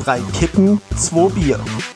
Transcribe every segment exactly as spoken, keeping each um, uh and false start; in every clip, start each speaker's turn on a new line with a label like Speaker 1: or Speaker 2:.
Speaker 1: Drei Kippen, zwei Bier.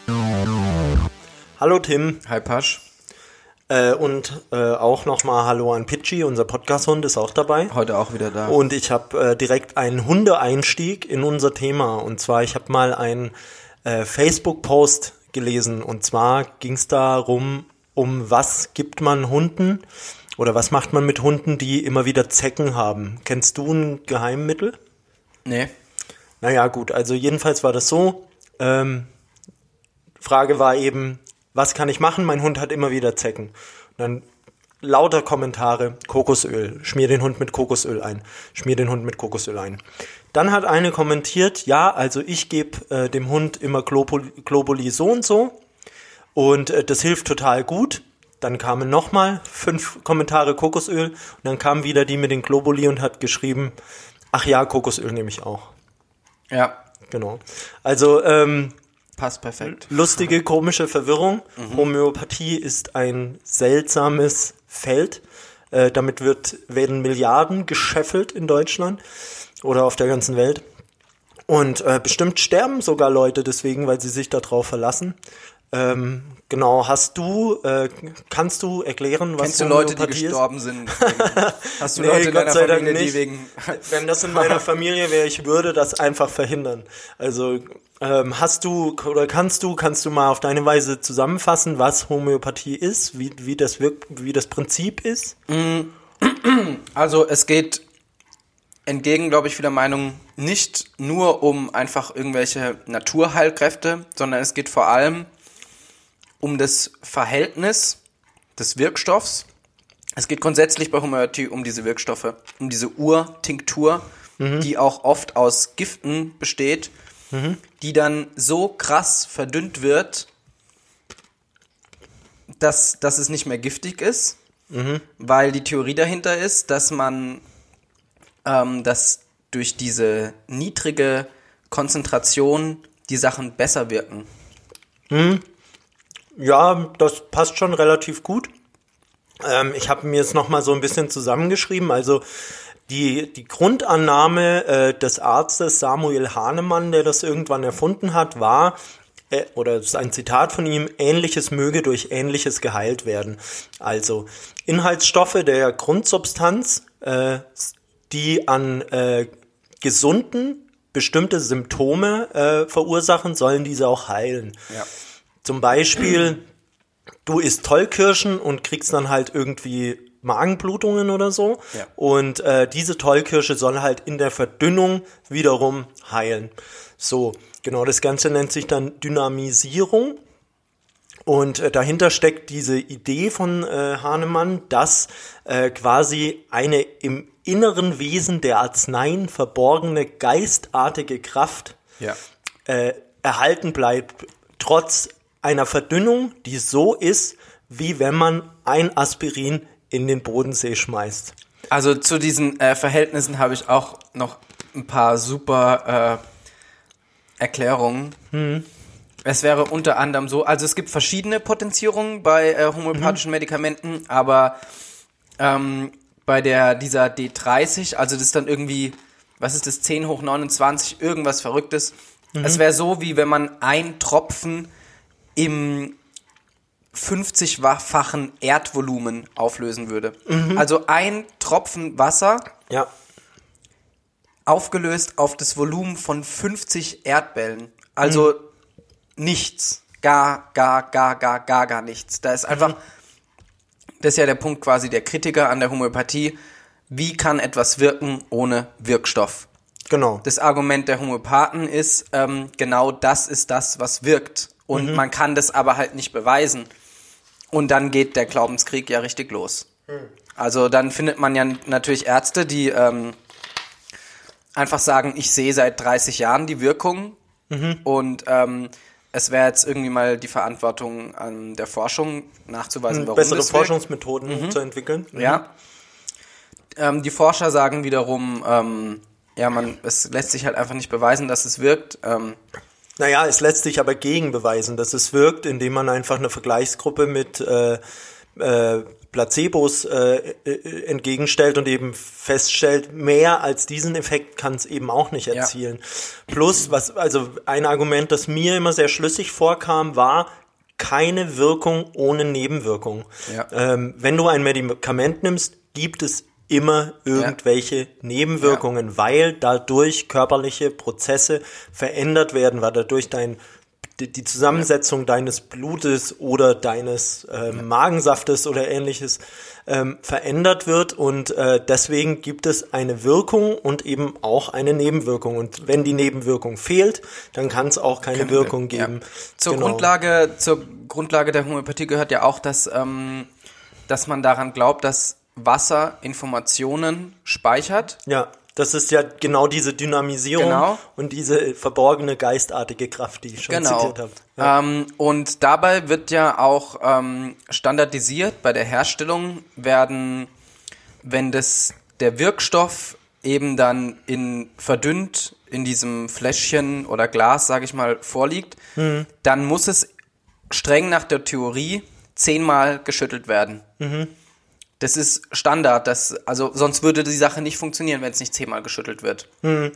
Speaker 1: Hallo Tim.
Speaker 2: Hi Pasch.
Speaker 1: Äh, und äh, auch nochmal Hallo an Pitschi, unser Podcast-Hund ist auch dabei.
Speaker 2: Heute auch wieder da.
Speaker 1: Und ich habe äh, direkt einen Hundeeinstieg in unser Thema. Und zwar, ich habe mal einen äh, Facebook-Post gelesen. Und zwar ging es darum, um was gibt man Hunden oder was macht man mit Hunden, die immer wieder Zecken haben. Kennst du ein Geheimmittel?
Speaker 2: Nee.
Speaker 1: Naja, gut, also jedenfalls war das so. Ähm, Frage war eben, was kann ich machen? Mein Hund hat immer wieder Zecken. Und dann lauter Kommentare, Kokosöl, schmier den Hund mit Kokosöl ein, schmier den Hund mit Kokosöl ein. Dann hat eine kommentiert, ja, also ich gebe äh, dem Hund immer Globuli, Globuli so und so und äh, das hilft total gut. Dann kamen nochmal fünf Kommentare Kokosöl und dann kam wieder die mit den Globuli und hat geschrieben, ach ja, Kokosöl nehme ich auch.
Speaker 2: Ja.
Speaker 1: Genau. Also, ähm,
Speaker 2: passt perfekt.
Speaker 1: Lustige, komische Verwirrung. Mhm. Homöopathie ist ein seltsames Feld. Äh, damit wird, werden Milliarden gescheffelt in Deutschland oder auf der ganzen Welt. Und äh, bestimmt sterben sogar Leute deswegen, weil sie sich darauf verlassen. Ähm, genau, hast du, äh, kannst du erklären, was
Speaker 2: Kennst du
Speaker 1: Homöopathie
Speaker 2: Leute, die gestorben
Speaker 1: ist?
Speaker 2: sind? Hast du
Speaker 1: Nee,
Speaker 2: Leute in
Speaker 1: Gott
Speaker 2: deiner
Speaker 1: sei Dank
Speaker 2: Familie,
Speaker 1: nicht.
Speaker 2: die wegen...
Speaker 1: Wenn das in meiner Familie wäre, ich würde das einfach verhindern. Also ähm, hast du oder kannst du, kannst du mal auf deine Weise zusammenfassen, was Homöopathie ist, wie, wie das wirkt, wie das Prinzip ist?
Speaker 2: Also es geht entgegen, glaube ich, vieler Meinung nicht nur um einfach irgendwelche Naturheilkräfte, sondern es geht vor allem um das Verhältnis des Wirkstoffs. Es geht grundsätzlich bei Homöopathie um diese Wirkstoffe, um diese Urtinktur, mhm. die auch oft aus Giften besteht, mhm. die dann so krass verdünnt wird, dass, dass es nicht mehr giftig ist, mhm. weil die Theorie dahinter ist, dass man ähm, dass durch diese niedrige Konzentration die Sachen besser wirken.
Speaker 1: Mhm. Ja, das passt schon relativ gut. Ähm, ich habe mir jetzt nochmal so ein bisschen zusammengeschrieben. Also die, die Grundannahme äh, des Arztes Samuel Hahnemann, der das irgendwann erfunden hat, war, äh, oder das ist ein Zitat von ihm, Ähnliches möge durch Ähnliches geheilt werden. Also Inhaltsstoffe der Grundsubstanz, äh, die an äh, Gesunden bestimmte Symptome äh, verursachen, sollen diese auch heilen. Ja. Zum Beispiel, du isst Tollkirschen und kriegst dann halt irgendwie Magenblutungen oder so. Ja. Und äh, diese Tollkirsche soll halt in der Verdünnung wiederum heilen. So, genau, das Ganze nennt sich dann Dynamisierung. Und äh, dahinter steckt diese Idee von äh, Hahnemann, dass äh, quasi eine im inneren Wesen der Arzneien verborgene geistartige Kraft ja. äh, erhalten bleibt, trotz einer Verdünnung, die so ist, wie wenn man ein Aspirin in den Bodensee schmeißt.
Speaker 2: Also zu diesen äh, Verhältnissen habe ich auch noch ein paar super äh, Erklärungen. Hm. Es wäre unter anderem so, also es gibt verschiedene Potenzierungen bei äh, homöopathischen mhm. Medikamenten, aber ähm, bei der dieser D dreißig, also das ist dann irgendwie, was ist das, zehn hoch neunundzwanzig, irgendwas Verrücktes. Mhm. Es wäre so, wie wenn man ein Tropfen im fünfzigfachen Erdvolumen auflösen würde. Mhm. Also ein Tropfen Wasser ja. aufgelöst auf das Volumen von fünfzig Erdbällen. Also mhm. nichts. Gar, gar, gar, gar, gar, gar nichts. Da ist einfach, mhm. das ist ja der Punkt quasi der Kritiker an der Homöopathie. Wie kann etwas wirken ohne Wirkstoff?
Speaker 1: Genau.
Speaker 2: Das Argument der Homöopathen ist, ähm, genau das ist das, was wirkt. Und mhm. man kann das aber halt nicht beweisen. Und dann geht der Glaubenskrieg ja richtig los. Mhm. Also dann findet man ja natürlich Ärzte, die ähm, einfach sagen, ich sehe seit dreißig Jahren die Wirkung. Mhm. Und ähm, es wäre jetzt irgendwie mal die Verantwortung an der Forschung nachzuweisen,
Speaker 1: mhm,
Speaker 2: warum
Speaker 1: bessere
Speaker 2: das
Speaker 1: Forschungsmethoden mhm. zu entwickeln. Mhm.
Speaker 2: Ja. Ähm, die Forscher sagen wiederum, ähm, ja, man, es lässt sich halt einfach nicht beweisen, dass es wirkt. Ähm,
Speaker 1: Naja, es lässt sich aber gegenbeweisen, dass es wirkt, indem man einfach eine Vergleichsgruppe mit, äh, äh, Placebos äh, entgegenstellt und eben feststellt, mehr als diesen Effekt kann es eben auch nicht erzielen. Ja. Plus, was also ein Argument, das mir immer sehr schlüssig vorkam, war keine Wirkung ohne Nebenwirkung. Ja. Ähm, wenn du ein Medikament nimmst, gibt es immer irgendwelche ja. Nebenwirkungen, ja. weil dadurch körperliche Prozesse verändert werden, weil dadurch dein die Zusammensetzung ja. deines Blutes oder deines ähm, ja. Magensaftes oder ähnliches ähm, verändert wird und äh, deswegen gibt es eine Wirkung und eben auch eine Nebenwirkung und wenn die Nebenwirkung fehlt, dann kann es auch keine, keine Wirkung wir, geben.
Speaker 2: Ja. Zur genau. Grundlage zur Grundlage der Homöopathie gehört ja auch, dass ähm, dass man daran glaubt, dass Wasser Informationen speichert.
Speaker 1: Ja. Das ist ja genau diese Dynamisierung genau. und diese verborgene geistartige Kraft, die ich schon
Speaker 2: genau.
Speaker 1: zitiert habe.
Speaker 2: Ja. Ähm, und dabei wird ja auch ähm, standardisiert, bei der Herstellung werden, wenn das der Wirkstoff eben dann in verdünnt in diesem Fläschchen oder Glas, sage ich mal, vorliegt, mhm. dann muss es streng nach der Theorie zehnmal geschüttelt werden. Mhm. Das ist Standard, das, also sonst würde die Sache nicht funktionieren, wenn es nicht zehnmal geschüttelt wird. Mhm.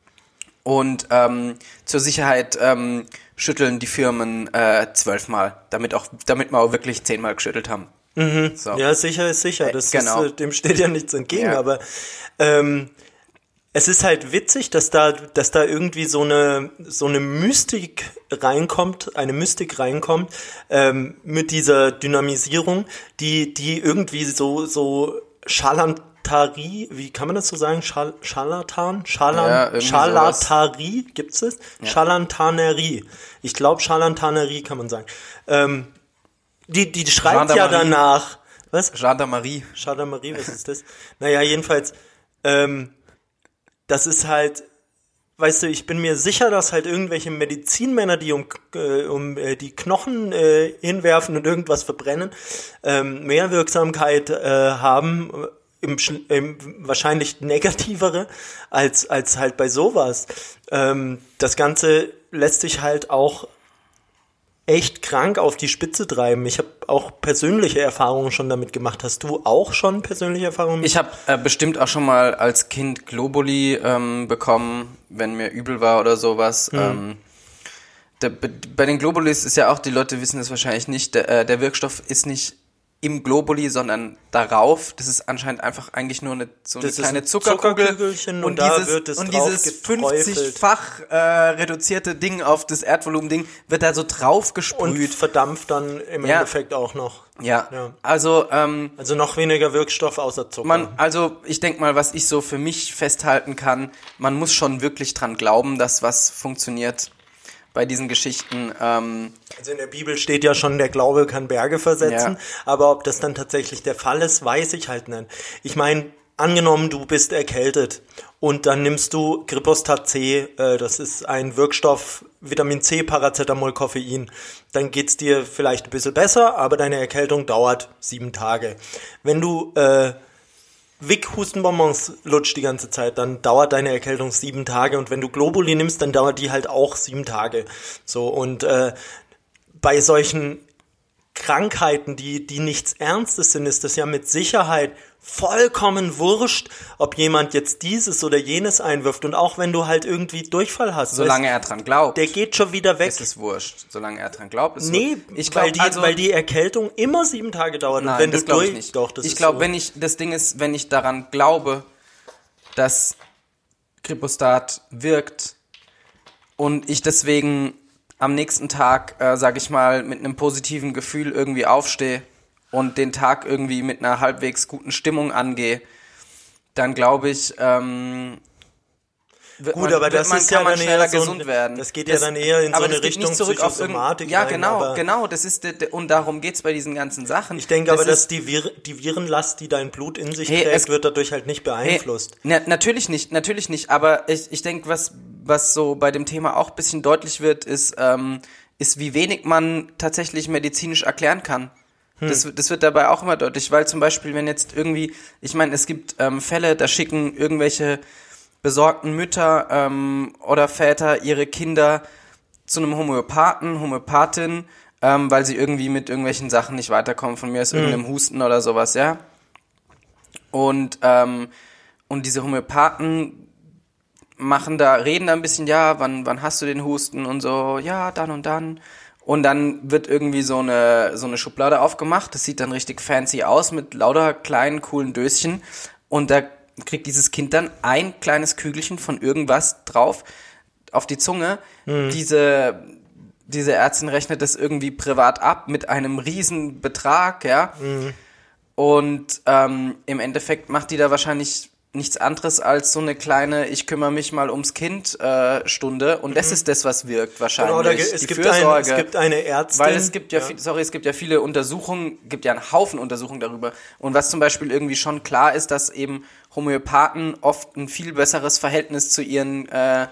Speaker 2: Und ähm, zur Sicherheit ähm, schütteln die Firmen äh, zwölfmal, damit auch, damit wir auch wirklich zehnmal geschüttelt haben.
Speaker 1: Mhm. So. Ja, sicher ist sicher. Das
Speaker 2: äh, genau.
Speaker 1: ist, dem steht ja nichts entgegen,
Speaker 2: ja.
Speaker 1: aber ähm, es ist halt witzig, dass da, dass da irgendwie so eine, so eine Mystik reinkommt, eine Mystik reinkommt, ähm, mit dieser Dynamisierung, die, die irgendwie so, so Schalantari, wie kann man das so sagen? Schal, Scharlatan? Schalan, ja, Scharlatarie, gibt's das? Ja. Scharlatanerie. Ich glaube, Scharlatanerie kann man sagen. Ähm, die, die schreibt ja danach, was?
Speaker 2: Gendarmerie.
Speaker 1: Gendarmerie, was ist das? Naja, jedenfalls, ähm, das ist halt, weißt du, ich bin mir sicher, dass halt irgendwelche Medizinmänner, die um, äh, um äh, die Knochen äh, hinwerfen und irgendwas verbrennen, ähm, mehr Wirksamkeit äh, haben, im, im wahrscheinlich negativere, als, als halt bei sowas. Ähm, das Ganze lässt sich halt auch echt krank auf die Spitze treiben. Ich habe auch persönliche Erfahrungen schon damit gemacht. Hast du auch schon persönliche Erfahrungen?
Speaker 2: Ich habe äh, bestimmt auch schon mal als Kind Globuli ähm, bekommen, wenn mir übel war oder sowas. Mhm. Ähm, der, bei den Globulis ist ja auch, die Leute wissen es wahrscheinlich nicht, der, äh, der Wirkstoff ist nicht im Globuli, sondern darauf. Das ist anscheinend einfach eigentlich nur eine, so eine
Speaker 1: das
Speaker 2: kleine
Speaker 1: ein
Speaker 2: Zuckerkugel.
Speaker 1: Zuckerkügelchen
Speaker 2: und,
Speaker 1: und da
Speaker 2: dieses,
Speaker 1: wird es
Speaker 2: und
Speaker 1: drauf
Speaker 2: dieses
Speaker 1: geträufelt.
Speaker 2: fünfzigfach äh, reduzierte Ding auf das Erdvolumen-Ding wird da so drauf gesprüht.
Speaker 1: Und verdampft dann im
Speaker 2: ja.
Speaker 1: Endeffekt auch noch.
Speaker 2: Ja, ja. also ähm,
Speaker 1: also noch weniger Wirkstoff außer Zucker.
Speaker 2: Man, also ich denke mal, was ich so für mich festhalten kann, man muss schon wirklich dran glauben, dass was funktioniert bei diesen Geschichten. Ähm,
Speaker 1: also in der Bibel steht ja schon, der Glaube kann Berge versetzen, ja. aber ob das dann tatsächlich der Fall ist, weiß ich halt nicht. Ich meine, angenommen, du bist erkältet und dann nimmst du Gripostat C, äh, das ist ein Wirkstoff, Vitamin C, Paracetamol, Koffein, dann geht's dir vielleicht ein bisschen besser, aber deine Erkältung dauert sieben Tage. Wenn du äh, Vic-Hustenbonbons lutscht die ganze Zeit, dann dauert deine Erkältung sieben Tage und wenn du Globuli nimmst, dann dauert die halt auch sieben Tage. So, und äh, bei solchen Krankheiten, die, die nichts Ernstes sind, ist das ja mit Sicherheit vollkommen wurscht, ob jemand jetzt dieses oder jenes einwirft. Und auch wenn du halt irgendwie Durchfall hast.
Speaker 2: Solange er dran glaubt.
Speaker 1: Der geht schon wieder weg.
Speaker 2: Es ist wurscht. Solange er dran glaubt, ist
Speaker 1: Nee,
Speaker 2: ich glaub,
Speaker 1: weil, die,
Speaker 2: also,
Speaker 1: weil die Erkältung immer sieben Tage dauert.
Speaker 2: Nein,
Speaker 1: und wenn
Speaker 2: das
Speaker 1: du
Speaker 2: glaube
Speaker 1: durch,
Speaker 2: ich nicht.
Speaker 1: Doch, das
Speaker 2: ich
Speaker 1: ist
Speaker 2: glaube,
Speaker 1: so.
Speaker 2: wenn ich, das Ding ist, wenn ich daran glaube, dass Gripostat wirkt und ich deswegen am nächsten Tag, äh, sag ich mal, mit einem positiven Gefühl irgendwie aufstehe und den Tag irgendwie mit einer halbwegs guten Stimmung angehe, dann glaube ich, ähm, wird
Speaker 1: Gut,
Speaker 2: man,
Speaker 1: aber das
Speaker 2: man,
Speaker 1: ist
Speaker 2: kann
Speaker 1: ja
Speaker 2: man
Speaker 1: dann
Speaker 2: schneller
Speaker 1: eher so
Speaker 2: gesund
Speaker 1: ein,
Speaker 2: werden.
Speaker 1: Das geht ja
Speaker 2: das,
Speaker 1: dann eher in so eine Richtung
Speaker 2: zurück auf
Speaker 1: Psychosomatik
Speaker 2: Ja,
Speaker 1: rein,
Speaker 2: genau,
Speaker 1: aber
Speaker 2: genau, das ist, de, und darum geht's bei diesen ganzen Sachen.
Speaker 1: Ich denke
Speaker 2: das
Speaker 1: aber,
Speaker 2: ist,
Speaker 1: dass die, Vir- die Virenlast, die dein Blut in sich
Speaker 2: hey,
Speaker 1: trägt,
Speaker 2: es,
Speaker 1: wird dadurch halt nicht beeinflusst.
Speaker 2: Hey, na, natürlich nicht, natürlich nicht, aber ich, ich denke, was, was so bei dem Thema auch ein bisschen deutlich wird, ist, ähm, ist, wie wenig man tatsächlich medizinisch erklären kann. Hm. Das, das wird dabei auch immer deutlich, weil zum Beispiel, wenn jetzt irgendwie, ich meine, es gibt ähm, Fälle, da schicken irgendwelche besorgten Mütter ähm, oder Väter ihre Kinder zu einem Homöopathen, Homöopathin, ähm, weil sie irgendwie mit irgendwelchen Sachen nicht weiterkommen. Von mir aus irgendeinem mhm. Husten oder sowas, ja. Und, ähm, und diese Homöopathen machen da, reden da ein bisschen, ja, wann, wann hast du den Husten und so, ja, dann und dann. Und dann wird irgendwie so eine, so eine Schublade aufgemacht. Das sieht dann richtig fancy aus mit lauter kleinen, coolen Döschen. Und da kriegt dieses Kind dann ein kleines Kügelchen von irgendwas drauf auf die Zunge. Mhm. Diese, diese Ärztin rechnet das irgendwie privat ab mit einem riesen Betrag, ja. Mhm. Und ähm, im Endeffekt macht die da wahrscheinlich nichts anderes als so eine kleine, ich kümmere mich mal ums Kind äh, Stunde. Und mhm. das ist das, was wirkt wahrscheinlich. Genau, da,
Speaker 1: es,
Speaker 2: die
Speaker 1: gibt
Speaker 2: Fürsorge.
Speaker 1: Ein, es gibt eine Ärztin.
Speaker 2: Weil es gibt ja, ja. Viel, sorry, es gibt ja viele Untersuchungen, gibt ja einen Haufen Untersuchungen darüber. Und was zum Beispiel irgendwie schon klar ist, dass eben Homöopathen oft ein viel besseres Verhältnis zu ihren äh,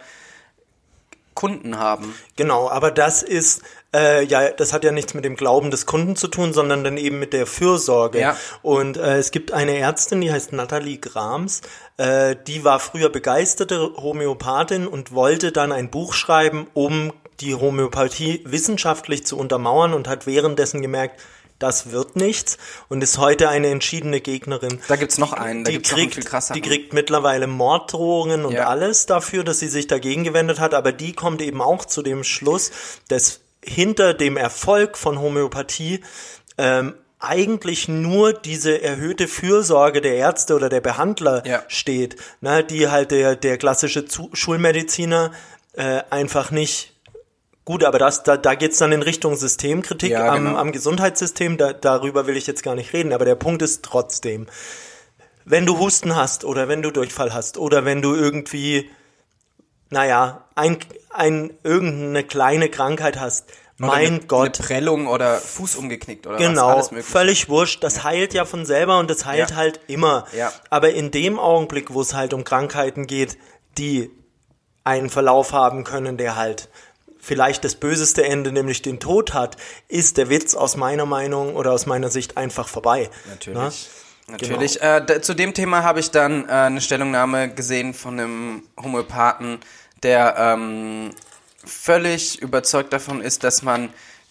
Speaker 2: Kunden haben.
Speaker 1: Genau, aber das ist, äh, ja, das hat ja nichts mit dem Glauben des Kunden zu tun, sondern dann eben mit der Fürsorge. Ja. Und äh, es gibt eine Ärztin, die heißt Nathalie Grams, äh, die war früher begeisterte Homöopathin und wollte dann ein Buch schreiben, um die Homöopathie wissenschaftlich zu untermauern und hat währenddessen gemerkt, das wird nichts und ist heute eine entschiedene Gegnerin.
Speaker 2: Da gibt's noch einen, da
Speaker 1: die
Speaker 2: gibt's
Speaker 1: kriegt,
Speaker 2: noch einen viel krasseren.
Speaker 1: Die kriegt mittlerweile Morddrohungen und ja. alles dafür, dass sie sich dagegen gewendet hat, aber die kommt eben auch zu dem Schluss, dass hinter dem Erfolg von Homöopathie ähm, eigentlich nur diese erhöhte Fürsorge der Ärzte oder der Behandler ja. steht, ne, die halt der, der klassische Zu- Schulmediziner äh, einfach nicht. Gut, aber das, da, da geht's dann in Richtung Systemkritik ja, genau. am, am Gesundheitssystem, da, darüber will ich jetzt gar nicht reden, aber der Punkt ist trotzdem, wenn du Husten hast oder wenn du Durchfall hast oder wenn du irgendwie, naja, ein, ein, irgendeine kleine Krankheit hast,
Speaker 2: oder
Speaker 1: mein
Speaker 2: eine,
Speaker 1: Gott.
Speaker 2: Eine Prellung oder Fuß umgeknickt oder
Speaker 1: genau,
Speaker 2: was, alles mögliche.
Speaker 1: Völlig wurscht, das ja. heilt ja von selber und das heilt ja. halt immer.
Speaker 2: Ja.
Speaker 1: Aber in dem Augenblick, wo es halt um Krankheiten geht, die einen Verlauf haben können, der halt vielleicht das böseste Ende, nämlich den Tod hat, ist der Witz aus meiner Meinung oder aus meiner Sicht einfach vorbei.
Speaker 2: Natürlich. Na? Natürlich. Genau. Äh, d- zu dem Thema habe ich dann äh, eine Stellungnahme gesehen von einem Homöopathen, der ähm, völlig überzeugt davon ist, dass man,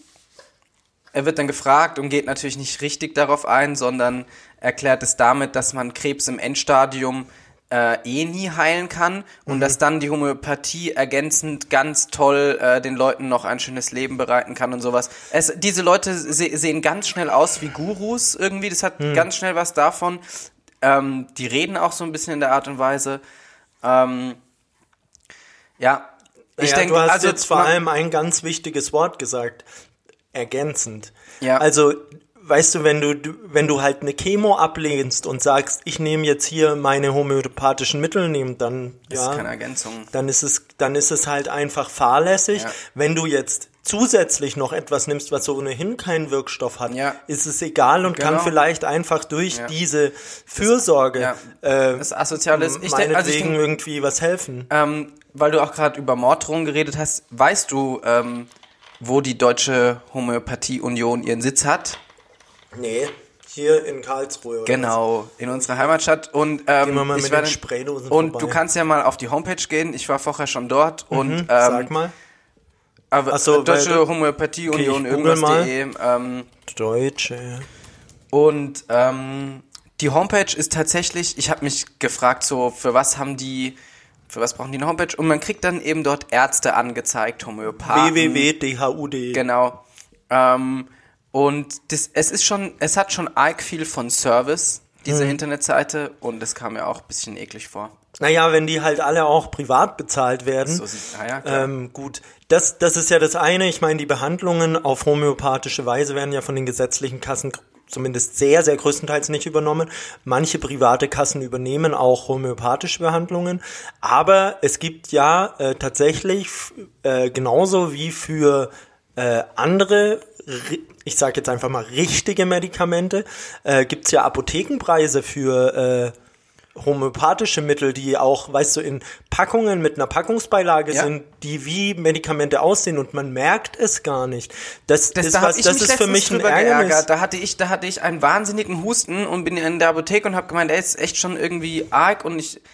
Speaker 2: er wird dann gefragt und geht natürlich nicht richtig darauf ein, sondern erklärt es damit, dass man Krebs im Endstadium Äh, eh nie heilen kann und mhm. dass dann die Homöopathie ergänzend ganz toll äh, den Leuten noch ein schönes Leben bereiten kann und sowas. Es, diese Leute se- sehen ganz schnell aus wie Gurus irgendwie, das hat mhm. ganz schnell was davon. Ähm, die reden auch so ein bisschen in der Art und Weise. Ähm, ja, ich
Speaker 1: naja,
Speaker 2: denke,
Speaker 1: du hast
Speaker 2: also
Speaker 1: jetzt vor allem ein ganz wichtiges Wort gesagt, ergänzend.
Speaker 2: Ja.
Speaker 1: Also weißt du, wenn du, wenn du halt eine Chemo ablehnst und sagst, ich nehme jetzt hier meine homöopathischen Mittel, nehmen, dann,
Speaker 2: das
Speaker 1: ja,
Speaker 2: ist keine Ergänzung.
Speaker 1: Dann ist es, dann ist es halt einfach fahrlässig. Ja. Wenn du jetzt zusätzlich noch etwas nimmst, was so ohnehin keinen Wirkstoff hat, ja. ist es egal und genau. kann vielleicht einfach durch ja. diese Fürsorge,
Speaker 2: das,
Speaker 1: ja. äh,
Speaker 2: das Asoziale ist, ich
Speaker 1: meinetwegen
Speaker 2: also ich denk,
Speaker 1: irgendwie was helfen.
Speaker 2: Ähm, weil du auch gerade über Morddrohungen geredet hast, weißt du, ähm, wo die Deutsche Homöopathie-Union ihren Sitz hat?
Speaker 1: Nee, hier in Karlsruhe. Oder
Speaker 2: genau,
Speaker 1: was?
Speaker 2: In unserer Heimatstadt. Und, ähm,
Speaker 1: Gehen wir mal
Speaker 2: ich
Speaker 1: mit
Speaker 2: war
Speaker 1: den
Speaker 2: dann,
Speaker 1: Spraydosen
Speaker 2: und
Speaker 1: vorbei.
Speaker 2: du kannst ja mal auf die Homepage gehen. Ich war vorher schon dort.
Speaker 1: Mhm,
Speaker 2: und ähm,
Speaker 1: sag mal.
Speaker 2: Aber
Speaker 1: so,
Speaker 2: Deutsche Homöopathie-Union,
Speaker 1: okay,
Speaker 2: irgendwas.de. Ähm,
Speaker 1: Deutsche.
Speaker 2: Und ähm, die Homepage ist tatsächlich, ich habe mich gefragt, so für was haben die, für was brauchen die eine Homepage? Und man kriegt dann eben dort Ärzte angezeigt, Homöopathen.
Speaker 1: w w w punkt d h u punkt d e.
Speaker 2: Genau. Ähm, Und das, es ist schon, es hat schon arg viel von Service, diese mhm. Internetseite, und das kam mir auch ein bisschen eklig vor.
Speaker 1: Naja, wenn die halt alle auch privat bezahlt werden.
Speaker 2: So sieht, ah ja, klar.
Speaker 1: Ähm, gut, das, das ist ja das eine. Ich meine, die Behandlungen auf homöopathische Weise werden ja von den gesetzlichen Kassen zumindest sehr, sehr größtenteils nicht übernommen. Manche private Kassen übernehmen auch homöopathische Behandlungen. Aber es gibt ja äh, tatsächlich äh, genauso wie für äh, andere, ich sage jetzt einfach mal richtige Medikamente, äh, gibt's ja Apothekenpreise für äh, homöopathische Mittel, die auch, weißt du, in Packungen mit einer Packungsbeilage ja. sind, die wie Medikamente aussehen und man merkt es gar nicht. Das,
Speaker 2: das
Speaker 1: ist
Speaker 2: da
Speaker 1: was, das ist für mich ein Ärgernis.
Speaker 2: Geärgert. Da hatte ich, da hatte ich einen wahnsinnigen Husten und bin in der Apotheke und habe gemeint, der ist echt schon irgendwie arg und ich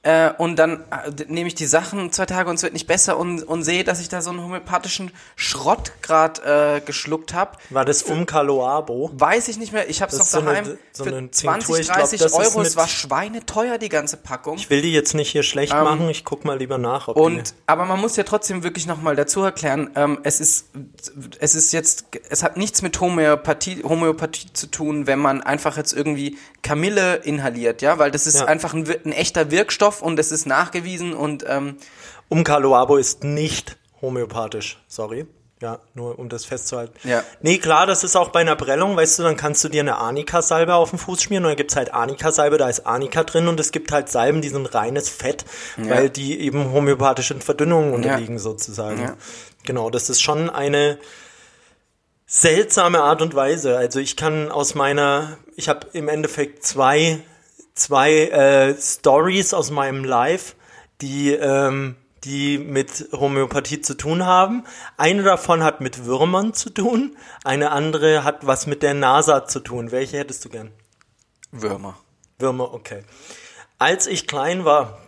Speaker 2: Äh, und dann äh, nehme ich die Sachen zwei Tage und es wird nicht besser und, und sehe, dass ich da so einen homöopathischen Schrott gerade äh, geschluckt habe.
Speaker 1: War das Umkaloabo?
Speaker 2: Weiß ich nicht mehr. Ich habe es noch
Speaker 1: so
Speaker 2: daheim
Speaker 1: eine, so
Speaker 2: für
Speaker 1: eine
Speaker 2: zwanzig,
Speaker 1: glaub,
Speaker 2: dreißig
Speaker 1: das ist
Speaker 2: Euro.
Speaker 1: mit-
Speaker 2: Es war schweineteuer, die ganze Packung.
Speaker 1: Ich will die jetzt nicht hier schlecht
Speaker 2: Ähm,
Speaker 1: machen, ich guck mal lieber nach. Ob die,
Speaker 2: Und, aber man muss ja trotzdem wirklich nochmal dazu erklären, ähm, es ist, es ist jetzt, es hat nichts mit Homöopathie, Homöopathie zu tun, wenn man einfach jetzt irgendwie Kamille inhaliert, ja, weil das ist
Speaker 1: Ja.
Speaker 2: einfach ein, wir- ein echter Wirkstoff und es ist nachgewiesen und, ähm,
Speaker 1: Umkaloabo ist nicht homöopathisch, sorry. Ja, nur um das festzuhalten.
Speaker 2: Ja.
Speaker 1: Nee, klar, das ist auch bei einer Prellung, weißt du, dann kannst du dir eine Arnika-Salbe auf den Fuß schmieren und dann gibt's halt Arnika-Salbe, da ist Arnika drin und es gibt halt Salben, die sind reines Fett,
Speaker 2: Ja.
Speaker 1: weil die eben homöopathischen Verdünnungen unterliegen sozusagen.
Speaker 2: Ja.
Speaker 1: Genau, das ist schon eine seltsame Art und Weise. Also ich kann aus meiner, ich habe im Endeffekt zwei, zwei äh, Stories aus meinem Life, die ähm, die mit Homöopathie zu tun haben. Eine davon hat mit Würmern zu tun, eine andere hat was mit der NASA zu tun. Welche hättest du gern?
Speaker 2: Würmer.
Speaker 1: Würmer, okay. Als ich klein war,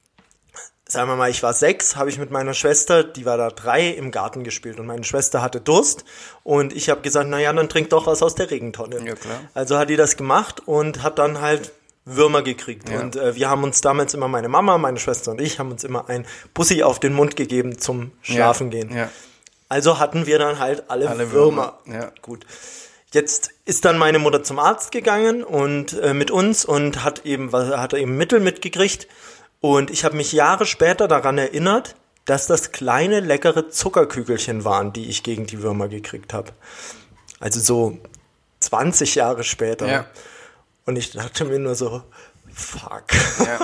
Speaker 1: sagen wir mal, ich war sechs, habe ich mit meiner Schwester, die war da drei, im Garten gespielt und meine Schwester hatte Durst und ich habe gesagt, naja, dann trink doch was aus der Regentonne.
Speaker 2: Ja, klar.
Speaker 1: Also hat die das gemacht und hat dann halt Würmer gekriegt.
Speaker 2: Ja.
Speaker 1: Und äh, wir haben uns damals immer, meine Mama, meine Schwester und ich, haben uns immer ein Bussi auf den Mund gegeben zum Schlafen
Speaker 2: ja.
Speaker 1: gehen.
Speaker 2: Ja.
Speaker 1: Also hatten wir dann halt alle,
Speaker 2: Alle
Speaker 1: Würmer.
Speaker 2: Würmer, ja.
Speaker 1: Gut. Jetzt ist dann meine Mutter zum Arzt gegangen und äh, mit uns und hat eben, hat eben Mittel mitgekriegt. Und ich habe mich Jahre später daran erinnert, dass das kleine, leckere Zuckerkügelchen waren, die ich gegen die Würmer gekriegt habe. Also so zwanzig Jahre später.
Speaker 2: Ja.
Speaker 1: Und ich dachte mir nur so, fuck.
Speaker 2: Ja.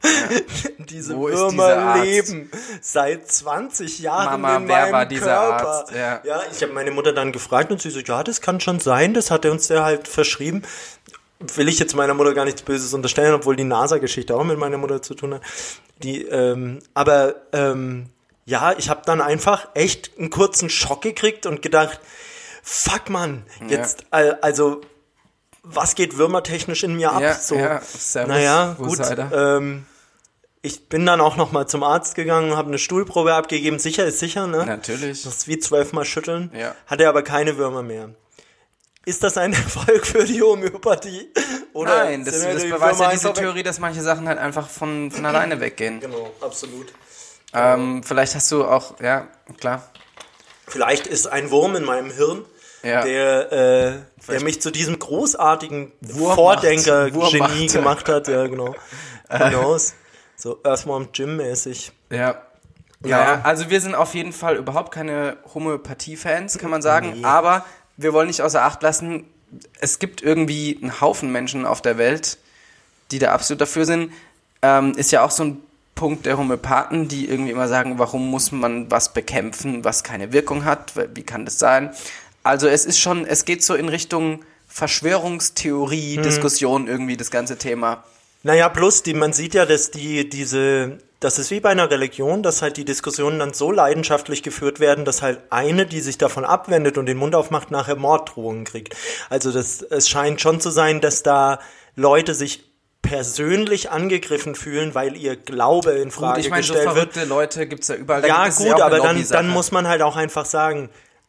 Speaker 1: Diese
Speaker 2: Wo ist
Speaker 1: Würmer
Speaker 2: dieser Arzt?
Speaker 1: leben seit zwanzig Jahren
Speaker 2: Mama,
Speaker 1: in
Speaker 2: wer
Speaker 1: meinem
Speaker 2: war dieser
Speaker 1: Körper.
Speaker 2: Arzt? Ja.
Speaker 1: ja, ich habe meine Mutter dann gefragt und sie so, ja, das kann schon sein, das hat er uns ja halt verschrieben. Will ich jetzt meiner Mutter gar nichts Böses unterstellen, obwohl die NASA-Geschichte auch mit meiner Mutter zu tun hat. Die, ähm, aber ähm, ja, ich habe dann einfach echt einen kurzen Schock gekriegt und gedacht, fuck man, jetzt,
Speaker 2: Ja.
Speaker 1: äh, also was geht würmertechnisch in mir ab?
Speaker 2: Ja,
Speaker 1: so,
Speaker 2: ja, servus,
Speaker 1: naja,
Speaker 2: wo
Speaker 1: gut.
Speaker 2: seid ihr?
Speaker 1: Ähm, ich bin dann auch noch mal zum Arzt gegangen, habe eine Stuhlprobe abgegeben. Sicher ist sicher, ne?
Speaker 2: Natürlich.
Speaker 1: Das ist wie zwölfmal schütteln.
Speaker 2: Ja.
Speaker 1: Hatte aber keine Würmer mehr. Ist das ein Erfolg für die Homöopathie? Oder
Speaker 2: Nein, das,
Speaker 1: sind
Speaker 2: das
Speaker 1: die
Speaker 2: beweist
Speaker 1: Würmer
Speaker 2: ja diese
Speaker 1: einfach weg?
Speaker 2: Theorie, dass manche Sachen halt einfach von, von alleine weggehen.
Speaker 1: Genau, absolut.
Speaker 2: Ähm, vielleicht hast du auch, ja, klar.
Speaker 1: Vielleicht ist ein Wurm in meinem Hirn,
Speaker 2: Ja.
Speaker 1: der, äh, der mich zu diesem großartigen
Speaker 2: Wurm
Speaker 1: Vordenker-Genie
Speaker 2: macht. Wurm
Speaker 1: gemacht hat. Ja, genau. Who knows? So Earthworm Jim-mäßig.
Speaker 2: Ja.
Speaker 1: Ja.
Speaker 2: Naja, also wir sind auf jeden Fall überhaupt keine Homöopathie-Fans, kann man sagen.
Speaker 1: Nee.
Speaker 2: Aber wir wollen nicht außer Acht lassen, es gibt irgendwie einen Haufen Menschen auf der Welt, die da absolut dafür sind. Ähm, ist ja auch so ein Punkt der Homöopathen, die irgendwie immer sagen, warum muss man was bekämpfen, was keine Wirkung hat? Wie kann das sein? Also es ist schon, es geht so in Richtung Verschwörungstheorie, Diskussion irgendwie, das ganze Thema.
Speaker 1: Naja, plus, die, man sieht ja, dass die, diese, das ist wie bei einer Religion, dass halt die Diskussionen dann so leidenschaftlich geführt werden, dass halt eine, die sich davon abwendet und den Mund aufmacht, nachher Morddrohungen kriegt. Also das, es scheint schon zu sein, dass da Leute sich persönlich angegriffen fühlen, weil ihr Glaube in Frage
Speaker 2: Gut, ich meine, so
Speaker 1: gestellt wird.
Speaker 2: verrückte Leute gibt es ja überall. Da
Speaker 1: Ja,
Speaker 2: gibt es
Speaker 1: gut,
Speaker 2: auch eine
Speaker 1: aber dann,
Speaker 2: Lobbysache.
Speaker 1: dann muss man halt auch einfach sagen,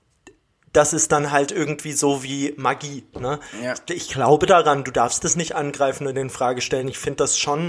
Speaker 1: das ist dann halt irgendwie so wie Magie. Ne?
Speaker 2: Ja.
Speaker 1: Ich glaube daran, du darfst das nicht angreifen und in Frage stellen. Ich finde das schon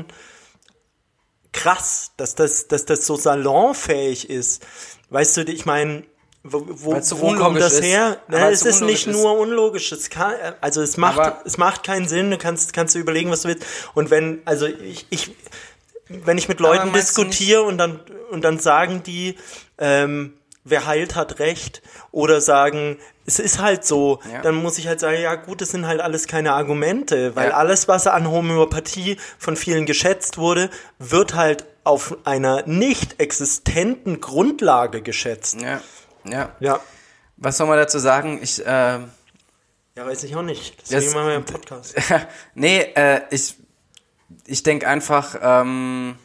Speaker 1: krass, dass das, dass das so salonfähig ist. Weißt du, ich meine, wo, wo,
Speaker 2: Weil's so
Speaker 1: wo kommt
Speaker 2: unlogisch
Speaker 1: das
Speaker 2: ist.
Speaker 1: her?
Speaker 2: Aber
Speaker 1: Ne,
Speaker 2: weil's
Speaker 1: es
Speaker 2: so
Speaker 1: ist nicht
Speaker 2: unlogisch
Speaker 1: nur unlogisch. Es kann, also es macht,
Speaker 2: Aber-
Speaker 1: es macht keinen Sinn. Du kannst, kannst du überlegen, was du willst. Und wenn, also ich, ich wenn ich mit Leuten
Speaker 2: meinst du
Speaker 1: diskutiere und dann und dann sagen die, ähm, wer heilt, hat recht, oder sagen, es ist halt so,
Speaker 2: Ja.
Speaker 1: dann muss ich halt sagen, ja gut, das sind halt alles keine Argumente, weil
Speaker 2: Ja.
Speaker 1: alles, was an Homöopathie von vielen geschätzt wurde, wird halt auf einer nicht existenten Grundlage geschätzt.
Speaker 2: Ja, ja.
Speaker 1: Ja.
Speaker 2: Was soll man dazu sagen? Ich, äh,
Speaker 1: Ja, weiß ich auch nicht. Deswegen
Speaker 2: Das-
Speaker 1: machen wir einen Podcast.
Speaker 2: nee, äh, ich, ich denke einfach, ähm,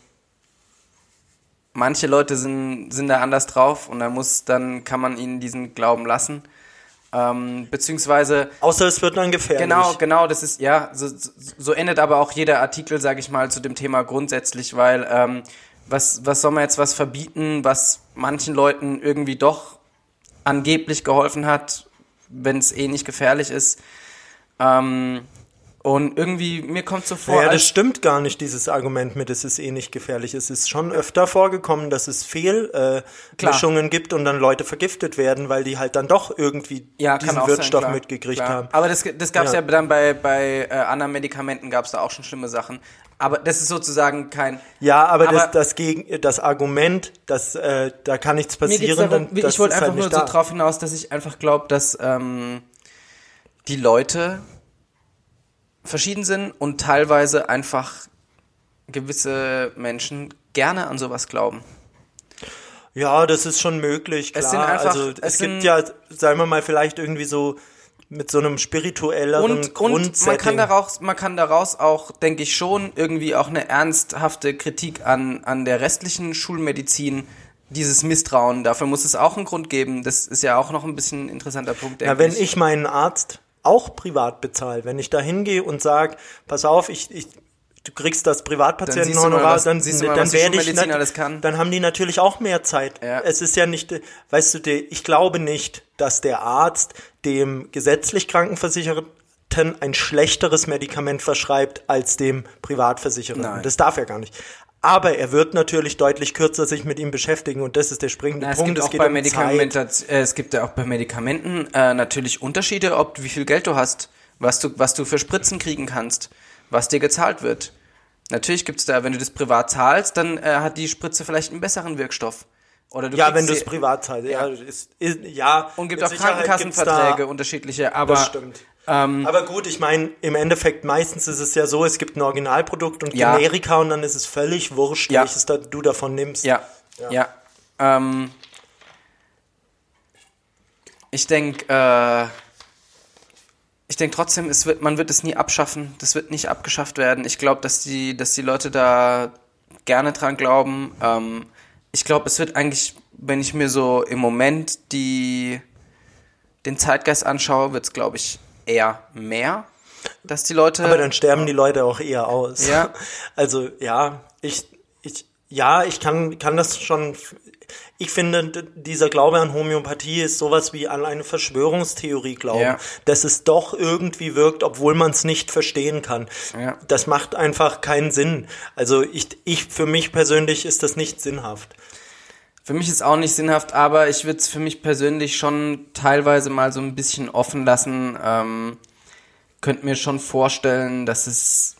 Speaker 2: manche Leute sind, sind da anders drauf und dann muss, dann kann man ihnen diesen Glauben lassen. Ähm, beziehungsweise...
Speaker 1: Außer es wird dann gefährlich.
Speaker 2: Genau, genau, das ist, ja, so, so endet aber auch jeder Artikel, sage ich mal, zu dem Thema grundsätzlich, weil ähm, was, was soll man jetzt was verbieten, was manchen Leuten irgendwie doch angeblich geholfen hat, wenn es eh nicht gefährlich ist. Ähm, und irgendwie, mir kommt so vor...
Speaker 1: Ja, das stimmt gar nicht, dieses Argument mit, es ist eh nicht gefährlich. Es ist schon öfter vorgekommen, dass es Fehlmischungen äh, gibt und dann Leute vergiftet werden, weil die halt dann doch irgendwie
Speaker 2: ja,
Speaker 1: diesen Wirkstoff sein, mitgekriegt
Speaker 2: klar.
Speaker 1: haben.
Speaker 2: Aber das, das gab es ja.
Speaker 1: ja
Speaker 2: dann bei, bei äh, anderen Medikamenten, gab es da auch schon schlimme Sachen. Aber das ist sozusagen kein...
Speaker 1: Ja, aber,
Speaker 2: aber
Speaker 1: das, das, gegen, das Argument, dass äh, da kann nichts passieren,
Speaker 2: darum,
Speaker 1: dann, das
Speaker 2: ich wollte
Speaker 1: ist
Speaker 2: einfach
Speaker 1: halt
Speaker 2: nur
Speaker 1: da.
Speaker 2: so drauf hinaus, dass ich einfach glaube, dass ähm, die Leute verschieden sind und teilweise einfach gewisse Menschen gerne an sowas glauben.
Speaker 1: Ja, das ist schon möglich, klar.
Speaker 2: Es sind einfach,
Speaker 1: also es,
Speaker 2: es
Speaker 1: gibt
Speaker 2: sind,
Speaker 1: ja, sagen wir mal, vielleicht irgendwie so mit so einem spirituelleren
Speaker 2: und, und man kann daraus, man kann daraus auch, denke ich schon, irgendwie auch eine ernsthafte Kritik an, an der restlichen Schulmedizin, dieses Misstrauen, dafür muss es auch einen Grund geben. Das ist ja auch noch ein bisschen ein interessanter Punkt, denke
Speaker 1: Ja, wenn
Speaker 2: ich.
Speaker 1: ich meinen Arzt auch privat bezahle, wenn ich da hingehe und sage, pass auf, ich, ich du kriegst das Privatpatientenhonorar, dann, dann, dann, dann werde ich nicht,
Speaker 2: alles kann.
Speaker 1: Dann haben die natürlich auch mehr Zeit.
Speaker 2: Ja.
Speaker 1: Es ist ja nicht, weißt du, die, ich glaube nicht, dass der Arzt dem gesetzlich Krankenversicherten ein schlechteres Medikament verschreibt als dem Privatversicherten.
Speaker 2: Nein.
Speaker 1: Das darf er gar nicht. Aber er wird natürlich deutlich kürzer sich mit ihm beschäftigen und das ist der springende
Speaker 2: Na, es
Speaker 1: Punkt.
Speaker 2: Gibt
Speaker 1: es
Speaker 2: auch
Speaker 1: geht
Speaker 2: bei
Speaker 1: um
Speaker 2: Medikamenten, äh, es gibt ja auch bei Medikamenten äh, natürlich Unterschiede, ob wie viel Geld du hast, was du, was du für Spritzen kriegen kannst, was dir gezahlt wird. Natürlich gibt's da, wenn du das privat zahlst, dann äh, hat die Spritze vielleicht einen besseren Wirkstoff. Oder du
Speaker 1: ja, wenn du es privat zahlst. Ja,
Speaker 2: ja.
Speaker 1: Ist, ist, ja
Speaker 2: und gibt auch Krankenkassenverträge, unterschiedliche. Aber
Speaker 1: das stimmt.
Speaker 2: Ähm,
Speaker 1: aber gut, ich meine, im Endeffekt meistens ist es ja so, es gibt ein Originalprodukt und
Speaker 2: ja.
Speaker 1: Generika und dann ist es völlig wurscht,
Speaker 2: ja.
Speaker 1: welches da, du davon nimmst.
Speaker 2: Ja, ja. ja. Ähm, ich denke, äh, ich denke trotzdem, es wird, man wird es nie abschaffen. Das wird nicht abgeschafft werden. Ich glaube, dass die, dass die Leute da gerne dran glauben. Ähm, ich glaube, es wird eigentlich, wenn ich mir so im Moment die, den Zeitgeist anschaue, wird es, glaube ich, eher mehr, dass die Leute...
Speaker 1: Aber dann sterben die Leute auch eher aus.
Speaker 2: Ja.
Speaker 1: Also, ja, ich, ich, ja, ich kann, kann das schon... Ich finde, dieser Glaube an Homöopathie ist sowas wie an eine Verschwörungstheorie glauben,
Speaker 2: ja.
Speaker 1: dass es doch irgendwie wirkt, obwohl man es nicht verstehen kann.
Speaker 2: Ja.
Speaker 1: Das macht einfach keinen Sinn. Also ich, ich, für mich persönlich ist das nicht sinnhaft.
Speaker 2: Für mich ist es auch nicht sinnhaft, aber ich würde es für mich persönlich schon teilweise mal so ein bisschen offen lassen. Ähm, könnte mir schon vorstellen, dass es...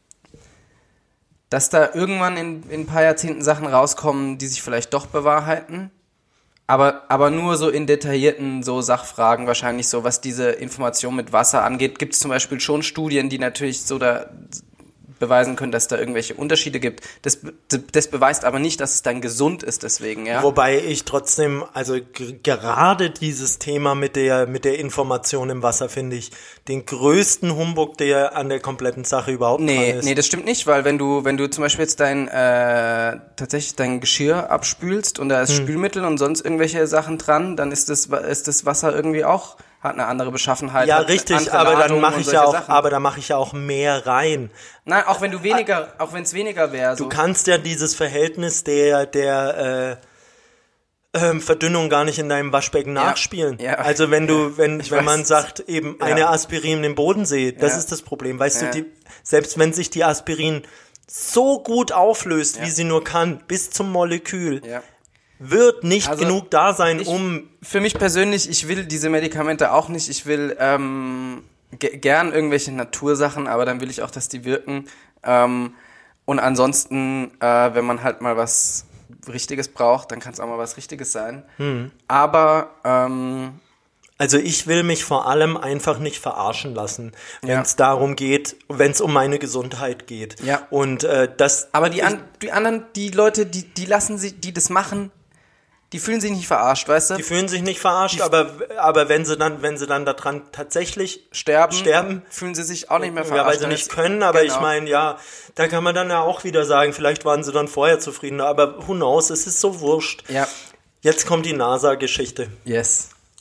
Speaker 2: dass da irgendwann in, in ein paar Jahrzehnten Sachen rauskommen, die sich vielleicht doch bewahrheiten, aber, aber nur so in detaillierten so Sachfragen wahrscheinlich so, was diese Information mit Wasser angeht, gibt es zum Beispiel schon Studien, die natürlich so da beweisen können, dass da irgendwelche Unterschiede gibt. Das, das beweist aber nicht, dass es dann gesund ist deswegen, ja.
Speaker 1: Wobei ich trotzdem, also g- gerade dieses Thema mit der mit der Information im Wasser finde ich den größten Humbug, der an der kompletten Sache überhaupt
Speaker 2: nee,
Speaker 1: dran ist.
Speaker 2: Nee, das stimmt nicht, weil wenn du wenn du zum Beispiel jetzt dein äh, tatsächlich dein Geschirr abspülst und da ist hm. Spülmittel und sonst irgendwelche Sachen dran, dann ist das ist das Wasser irgendwie auch hat eine andere Beschaffenheit.
Speaker 1: Ja,
Speaker 2: hat
Speaker 1: richtig, aber dann mache ich ja auch,
Speaker 2: Sachen.
Speaker 1: aber da mache ich ja auch mehr rein.
Speaker 2: Nein, auch wenn du weniger, auch wenn es weniger wäre. So.
Speaker 1: Du kannst ja dieses Verhältnis der der äh, ähm, Verdünnung gar nicht in deinem Waschbecken
Speaker 2: ja.
Speaker 1: nachspielen.
Speaker 2: Ja.
Speaker 1: Also wenn du, wenn
Speaker 2: ich
Speaker 1: wenn
Speaker 2: weiß,
Speaker 1: man sagt eben
Speaker 2: ja.
Speaker 1: eine Aspirin im Bodensee, das
Speaker 2: ja.
Speaker 1: ist das Problem. Weißt
Speaker 2: ja.
Speaker 1: du, die, selbst wenn sich die Aspirin so gut auflöst,
Speaker 2: ja.
Speaker 1: wie sie nur kann, bis zum Molekül.
Speaker 2: Ja.
Speaker 1: Wird nicht
Speaker 2: also
Speaker 1: genug da sein,
Speaker 2: ich,
Speaker 1: um...
Speaker 2: Für mich persönlich, ich will diese Medikamente auch nicht. Ich will ähm, ge- gern irgendwelche Natursachen, aber dann will ich auch, dass die wirken. Ähm, und ansonsten, äh, wenn man halt mal was Richtiges braucht, dann kann es auch mal was Richtiges sein.
Speaker 1: Hm.
Speaker 2: Aber... Ähm,
Speaker 1: Also ich will mich vor allem einfach nicht verarschen lassen, wenn es
Speaker 2: ja.
Speaker 1: darum geht, wenn es um meine Gesundheit geht.
Speaker 2: Ja.
Speaker 1: Und äh, das...
Speaker 2: Aber die, an, die anderen, die Leute, die, die lassen sich, die das machen... Die fühlen sich nicht verarscht, weißt du?
Speaker 1: Die fühlen sich nicht verarscht, aber, aber wenn sie dann, wenn sie dann daran tatsächlich
Speaker 2: sterben,
Speaker 1: sterben,
Speaker 2: fühlen sie sich auch nicht mehr
Speaker 1: ja,
Speaker 2: verarscht.
Speaker 1: weil sie nicht können, aber
Speaker 2: genau.
Speaker 1: ich meine, ja, da kann man dann ja auch wieder sagen, vielleicht waren sie dann vorher zufrieden, aber who knows, es ist so wurscht.
Speaker 2: Ja.
Speaker 1: Jetzt kommt die NASA-Geschichte.
Speaker 2: Yes.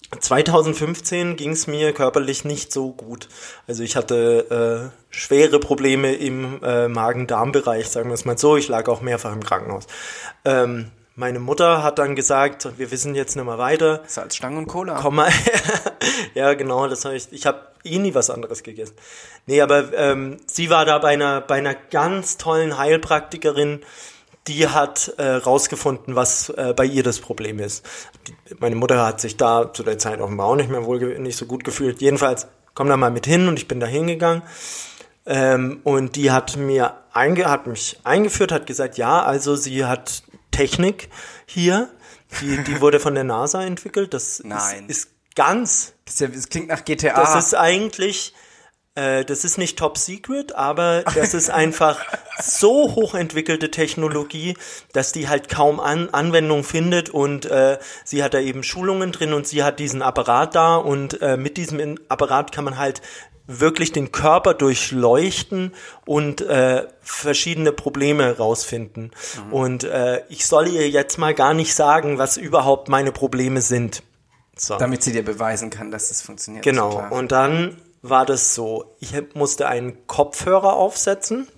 Speaker 1: zwanzig fünfzehn ging es mir körperlich nicht so gut. Also ich hatte äh, schwere Probleme im äh, Magen-Darm-Bereich, sagen wir es mal so. Ich lag auch mehrfach im Krankenhaus. Ähm, meine Mutter hat dann gesagt, wir wissen jetzt nicht mehr weiter.
Speaker 2: Salzstangen und Cola.
Speaker 1: Komm mal. Ja, genau, das habe ich. Ich habe eh nie was anderes gegessen. Nee, aber ähm, sie war da bei einer, bei einer ganz tollen Heilpraktikerin, die hat äh, rausgefunden, was äh, bei ihr das Problem ist. Die, meine Mutter hat sich da zu der Zeit offenbar auch nicht mehr wohl nicht so gut gefühlt. Jedenfalls, komm da mal mit hin und ich bin da hingegangen. Ähm, und die hat mir einge hat mich eingeführt, hat gesagt, ja, also sie hat Technik hier. Die, die wurde von der NASA entwickelt. Das
Speaker 2: Nein.
Speaker 1: Ist, ist ganz.
Speaker 2: Das, ist ja, das klingt nach G T A.
Speaker 1: Das ist eigentlich. Das ist nicht top secret, aber das ist einfach so hochentwickelte Technologie, dass die halt kaum an, Anwendung findet und äh, sie hat da eben Schulungen drin und sie hat diesen Apparat da und äh, mit diesem Apparat kann man halt wirklich den Körper durchleuchten und äh, verschiedene Probleme rausfinden. Mhm. Und äh, ich soll ihr jetzt mal gar nicht sagen, was überhaupt meine Probleme sind. So.
Speaker 2: Damit sie dir beweisen kann, dass es funktioniert.
Speaker 1: Genau, und dann war das so, ich musste einen Kopfhörer aufsetzen.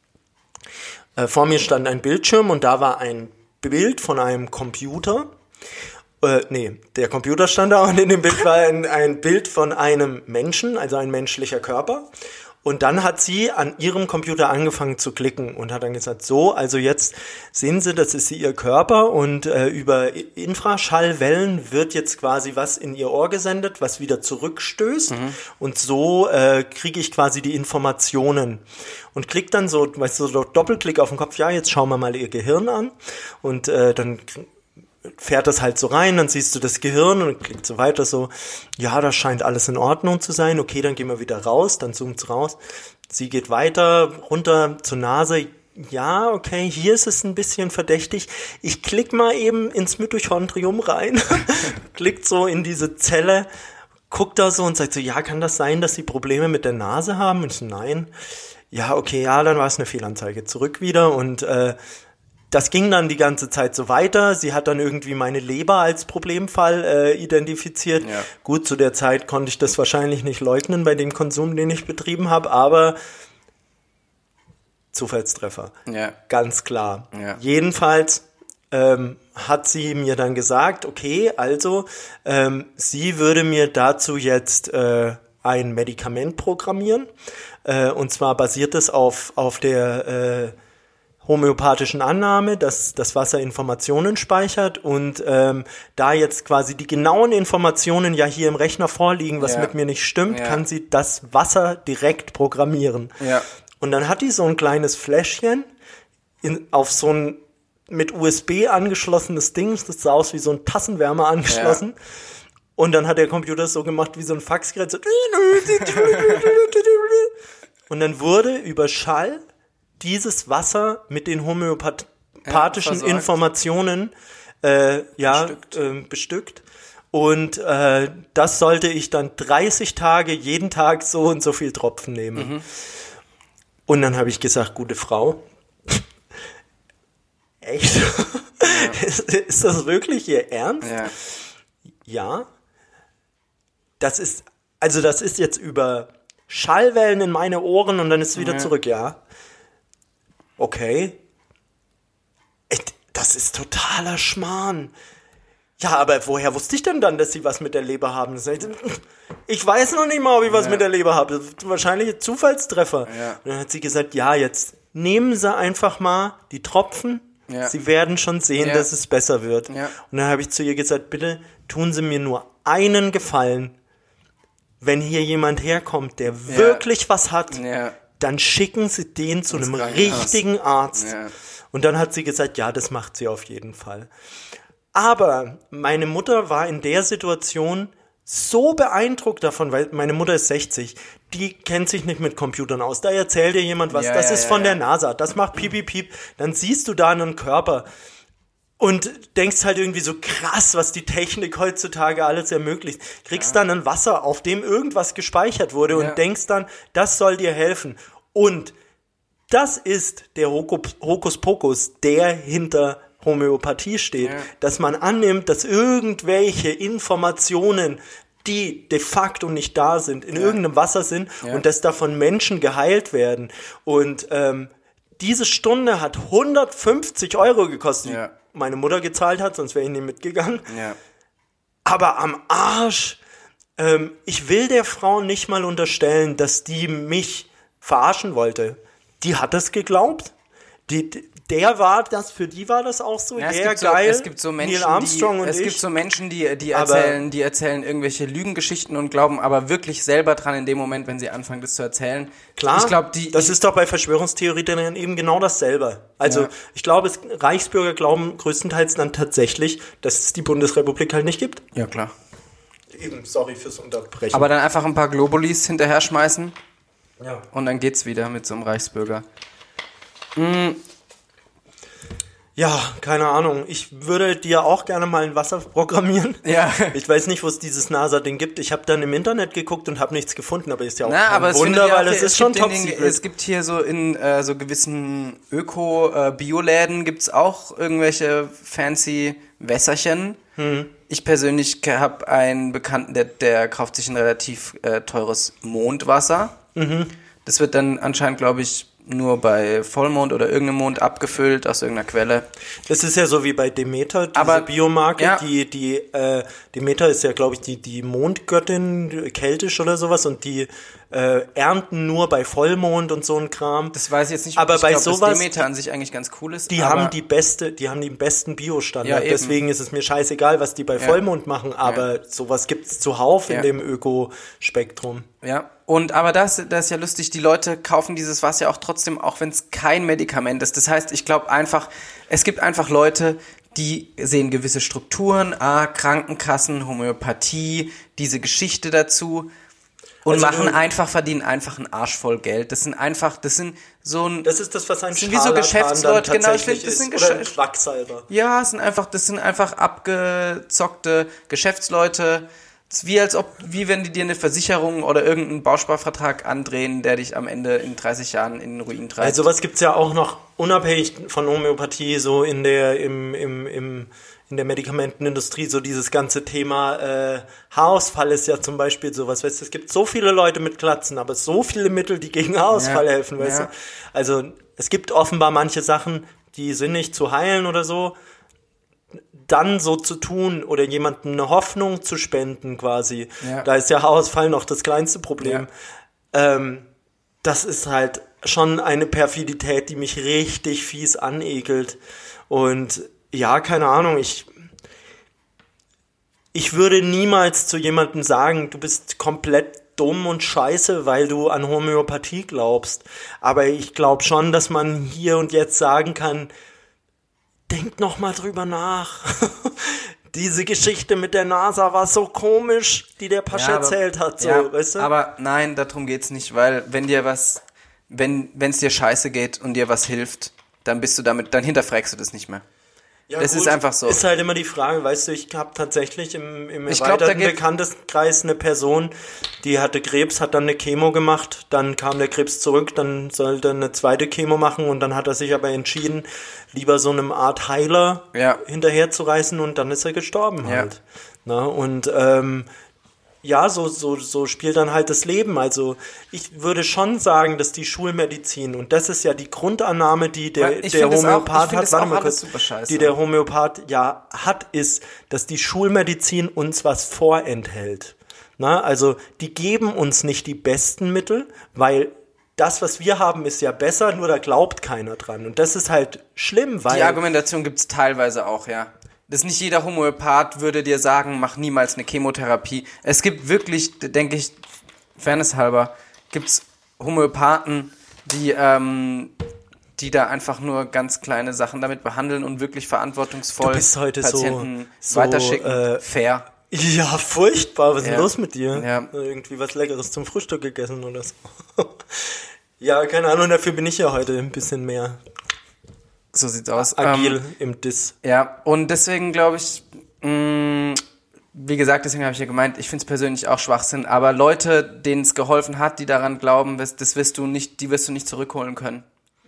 Speaker 1: Äh, vor mir stand ein Bildschirm und da war ein Bild von einem Computer. Äh, nee, der Computer stand da und in dem Bild war ein, ein Bild von einem Menschen, also ein menschlicher Körper. Und dann hat sie an ihrem Computer angefangen zu klicken und hat dann gesagt, so, also jetzt sehen Sie, das ist ihr Körper und äh, über Infraschallwellen wird jetzt quasi was in ihr Ohr gesendet, was wieder zurückstößt mhm. und so äh, kriege ich quasi die Informationen und klick dann so, weißt du, so Doppelklick auf den Kopf, ja, jetzt schauen wir mal ihr Gehirn an und äh, dann fährt das halt so rein, dann siehst du das Gehirn und klickt so weiter so, ja, das scheint alles in Ordnung zu sein, okay, dann gehen wir wieder raus, dann zoomt's raus, sie geht weiter, runter zur Nase, ja, okay, hier ist es ein bisschen verdächtig, ich klick mal eben ins Mitochondrium rein, klickt so in diese Zelle, guckt da so und sagt so, ja, kann das sein, dass sie Probleme mit der Nase haben? Und ich so, nein, ja, okay, ja, dann war es eine Fehlanzeige, zurück wieder und äh, das ging dann die ganze Zeit so weiter. Sie hat dann irgendwie meine Leber als Problemfall äh, identifiziert. Ja. Gut, zu der Zeit konnte ich das wahrscheinlich nicht leugnen bei dem Konsum, den ich betrieben habe, aber Zufallstreffer. Ja. Ganz klar. Ja. Jedenfalls ähm, hat sie mir dann gesagt, okay, also ähm, sie würde mir dazu jetzt äh, ein Medikament programmieren. Äh, und zwar basiert es auf, auf der äh, homöopathischen Annahme, dass das Wasser Informationen speichert und ähm, da jetzt quasi die genauen Informationen ja hier im Rechner vorliegen, was ja. mit mir nicht stimmt, ja. kann sie das Wasser direkt programmieren. Ja. Und dann hat die so ein kleines Fläschchen in, auf so ein mit U S B angeschlossenes Ding, das sah aus wie so ein Tassenwärmer angeschlossen. Ja. Und dann hat der Computer so gemacht wie so ein Faxgerät. So und dann wurde über Schall dieses Wasser mit den homöopathischen ja, Informationen äh, ja, bestückt. Äh, bestückt. Und äh, das sollte ich dann dreißig Tage jeden Tag so und so viel Tropfen nehmen. Mhm. Und dann habe ich gesagt, gute Frau, echt? Ja. ist, ist das wirklich Ihr Ernst? Ja. Ja. Das ist, also das ist jetzt über Schallwellen in meine Ohren und dann ist es wieder ja. zurück, ja. Okay. Das ist totaler Schmarrn. Ja, aber woher wusste ich denn dann, dass Sie was mit der Leber haben? Ich weiß noch nicht mal, ob ich was ja. mit der Leber habe. Das ist wahrscheinlich ein Zufallstreffer. Ja. Und dann hat sie gesagt, ja, jetzt nehmen Sie einfach mal die Tropfen. Ja. Sie werden schon sehen, ja. dass es besser wird. Ja. Und dann habe ich zu ihr gesagt, bitte tun Sie mir nur einen Gefallen. Wenn hier jemand herkommt, der ja. wirklich was hat, ja. dann schicken Sie den zu das einem richtigen Arzt. Ja. Und dann hat sie gesagt, ja, das macht sie auf jeden Fall. Aber meine Mutter war in der Situation so beeindruckt davon, weil meine Mutter ist sechzig, die kennt sich nicht mit Computern aus. Da erzählt dir jemand was, ja, das ja, ist von ja, der NASA, das macht piep, piep, piep. Dann siehst du da einen Körper und denkst halt irgendwie so krass, was die Technik heutzutage alles ermöglicht. Kriegst ja. dann ein Wasser, auf dem irgendwas gespeichert wurde ja. und denkst dann, das soll dir helfen. Und das ist der Hokuspokus, der hinter Homöopathie steht,
Speaker 2: Ja.
Speaker 1: dass man annimmt, dass irgendwelche Informationen, die de facto nicht da sind, in
Speaker 2: Ja.
Speaker 1: irgendeinem Wasser sind
Speaker 2: Ja.
Speaker 1: und dass davon Menschen geheilt werden. Und ähm, diese Stunde hat hundertfünfzig Euro gekostet,
Speaker 2: Ja.
Speaker 1: die meine Mutter gezahlt hat, sonst wäre ich nicht mitgegangen.
Speaker 2: Ja.
Speaker 1: Aber am Arsch, ähm, ich will der Frau nicht mal unterstellen, dass die mich verarschen wollte. Die hat es geglaubt. Die, der war das, für die war das auch so,
Speaker 2: Ja, es,
Speaker 1: der
Speaker 2: gibt so,
Speaker 1: geil,
Speaker 2: es gibt so Menschen,
Speaker 1: Neil Armstrong
Speaker 2: die,
Speaker 1: und
Speaker 2: es
Speaker 1: ich.
Speaker 2: gibt so Menschen, die, die
Speaker 1: Aber-
Speaker 2: erzählen, die erzählen irgendwelche Lügengeschichten und glauben aber wirklich selber dran in dem Moment, wenn sie anfangen, das zu erzählen.
Speaker 1: Klar,
Speaker 2: ich glaube, die,
Speaker 1: das
Speaker 2: ich,
Speaker 1: ist doch bei Verschwörungstheoretikern eben genau dasselbe. Also
Speaker 2: Ja.
Speaker 1: ich glaube, es, Reichsbürger glauben größtenteils dann tatsächlich, dass es die Bundesrepublik halt nicht gibt.
Speaker 2: ja klar.
Speaker 1: Eben, sorry fürs Unterbrechen.
Speaker 2: Aber dann einfach ein paar Globulis hinterher schmeißen
Speaker 1: ja.
Speaker 2: und dann geht's wieder mit so einem Reichsbürger.
Speaker 1: ja, keine Ahnung. Ich würde dir auch gerne mal ein Wasser programmieren.
Speaker 2: Ja.
Speaker 1: Ich weiß nicht, wo es dieses NASA-Ding gibt. Ich habe dann im Internet geguckt und habe nichts gefunden, aber ist ja auch
Speaker 2: Na,
Speaker 1: kein
Speaker 2: aber es
Speaker 1: Wunder,
Speaker 2: findet ja
Speaker 1: weil
Speaker 2: auch-
Speaker 1: es ist schon
Speaker 2: gibt
Speaker 1: top
Speaker 2: in den,
Speaker 1: secret.
Speaker 2: Es gibt hier so in äh, so gewissen Öko-Bioläden gibt's auch irgendwelche fancy Wässerchen.
Speaker 1: Hm.
Speaker 2: Ich persönlich habe einen Bekannten, der, der kauft sich ein relativ äh, teures Mondwasser.
Speaker 1: Mhm.
Speaker 2: Das wird dann anscheinend, glaube ich, nur bei Vollmond oder irgendeinem Mond abgefüllt aus irgendeiner Quelle.
Speaker 1: Das ist ja so wie bei Demeter, diese
Speaker 2: Aber-
Speaker 1: Biomarke,
Speaker 2: ja.
Speaker 1: die, die, äh, Demeter ist ja, glaube ich, die, die Mondgöttin, keltisch oder sowas, und die äh, ernten nur bei Vollmond und so ein Kram.
Speaker 2: Das weiß ich jetzt nicht,
Speaker 1: Aber
Speaker 2: ich
Speaker 1: bei
Speaker 2: glaub,
Speaker 1: sowas-
Speaker 2: dass Demeter an sich eigentlich ganz cool ist.
Speaker 1: Die
Speaker 2: aber
Speaker 1: haben die beste, die haben den besten Biostandard.
Speaker 2: Ja, eben.
Speaker 1: Deswegen ist es mir scheißegal, was die bei Vollmond machen, aber sowas gibt's zuhauf
Speaker 2: Ja.
Speaker 1: in dem Ökospektrum.
Speaker 2: Ja, und aber das, das ist ja lustig, die Leute kaufen dieses Wasser ja auch trotzdem, auch wenn es kein Medikament ist. Das heißt, ich glaube einfach, es gibt einfach Leute, die sehen gewisse Strukturen, ah, Krankenkassen, Homöopathie, diese Geschichte dazu und
Speaker 1: Also
Speaker 2: machen
Speaker 1: du-
Speaker 2: einfach, verdienen einfach einen Arsch voll Geld. Das sind einfach, das sind so ein,
Speaker 1: Das ist das, was ein
Speaker 2: sind wie so
Speaker 1: Scharlatan
Speaker 2: Geschäftsleute,
Speaker 1: dann
Speaker 2: genau,
Speaker 1: tatsächlich
Speaker 2: das sind
Speaker 1: ist. Oder ein
Speaker 2: Geschäft-
Speaker 1: Quacksalber.
Speaker 2: ja, es sind einfach, das sind einfach abgezockte Geschäftsleute. Es ist wie als ob, wie wenn die dir eine Versicherung oder irgendeinen Bausparvertrag andrehen, der dich am Ende in dreißig Jahren in den Ruin treibt.
Speaker 1: Also sowas gibt's ja auch noch unabhängig von Homöopathie, so in der, im, im, im, in der Medikamentenindustrie, so dieses ganze Thema äh, Haarausfall ist ja zum Beispiel sowas, weißt du, es gibt so viele Leute mit Glatzen, aber so viele Mittel, die gegen Haarausfall
Speaker 2: Ja,
Speaker 1: helfen, weißt
Speaker 2: ja.
Speaker 1: du. Also es gibt offenbar manche Sachen, die sind nicht zu heilen oder so, dann so zu tun oder jemandem eine Hoffnung zu spenden quasi,
Speaker 2: Ja.
Speaker 1: da ist ja Haarausfall noch das kleinste Problem.
Speaker 2: Ja.
Speaker 1: Ähm, das ist halt schon eine Perfidität, die mich richtig fies anekelt. Und ja, keine Ahnung, ich, ich würde niemals zu jemandem sagen, du bist komplett dumm und scheiße, weil du an Homöopathie glaubst. Aber ich glaube schon, dass man hier und jetzt sagen kann, denk noch mal drüber nach. Diese Geschichte mit der NASA war so komisch, die der Pascha
Speaker 2: Ja, aber-
Speaker 1: erzählt hat, so,
Speaker 2: ja,
Speaker 1: weißt du?
Speaker 2: aber nein, darum geht's nicht, weil wenn dir was, wenn es dir scheiße geht und dir was hilft, dann bist du damit, dann hinterfragst du das nicht mehr.
Speaker 1: Ja,
Speaker 2: das ist einfach so.
Speaker 1: Ist halt immer die Frage, weißt du, ich habe tatsächlich im, im
Speaker 2: Ich glaub, da
Speaker 1: erweiterten
Speaker 2: geht-
Speaker 1: Bekanntenkreis eine Person, die hatte Krebs, hat dann eine Chemo gemacht, dann kam der Krebs zurück, dann sollte er eine zweite Chemo machen und dann hat er sich aber entschieden, lieber so einem Art Heiler
Speaker 2: Ja.
Speaker 1: hinterher zu reißen und dann ist er gestorben
Speaker 2: Ja.
Speaker 1: halt. Na, und ähm, ja, so, so, so spielt dann halt das Leben. Also ich würde schon sagen, dass die Schulmedizin, und das ist ja die Grundannahme, die der,
Speaker 2: Weil ich
Speaker 1: der
Speaker 2: find das auch- ich
Speaker 1: Homöopath
Speaker 2: find
Speaker 1: hat,
Speaker 2: das
Speaker 1: warte
Speaker 2: auch
Speaker 1: mal
Speaker 2: alles
Speaker 1: kurz,
Speaker 2: super scheiße.
Speaker 1: die der Homöopath ja hat, ist, dass die Schulmedizin uns was vorenthält. Na, also die geben uns nicht die besten Mittel, weil das, was wir haben, ist ja besser, nur da glaubt keiner dran. Und das ist halt schlimm, weil...
Speaker 2: Die Argumentation gibt's teilweise auch, ja. Das nicht jeder Homöopath würde dir sagen, mach niemals eine Chemotherapie. Es gibt wirklich, denke ich, fairnesshalber, gibt's Homöopathen, die, ähm, die da einfach nur ganz kleine Sachen damit behandeln und wirklich verantwortungsvoll
Speaker 1: Du bist heute so-
Speaker 2: Patienten
Speaker 1: so,
Speaker 2: weiterschicken.
Speaker 1: äh,
Speaker 2: Fair.
Speaker 1: Ja, furchtbar. Was ist
Speaker 2: Ja.
Speaker 1: denn los mit dir?
Speaker 2: Ja.
Speaker 1: Irgendwie was Leckeres zum Frühstück gegessen oder so. Ja, keine Ahnung, dafür bin ich ja heute ein bisschen mehr
Speaker 2: So sieht's aus.
Speaker 1: agil
Speaker 2: Ähm,
Speaker 1: im Diss.
Speaker 2: Ja, und deswegen glaube ich, mh, wie gesagt, deswegen habe ich ja gemeint, ich finde es persönlich auch Schwachsinn, aber Leute, denen es geholfen hat, die daran glauben, das, das wirst du nicht, die wirst du nicht zurückholen können.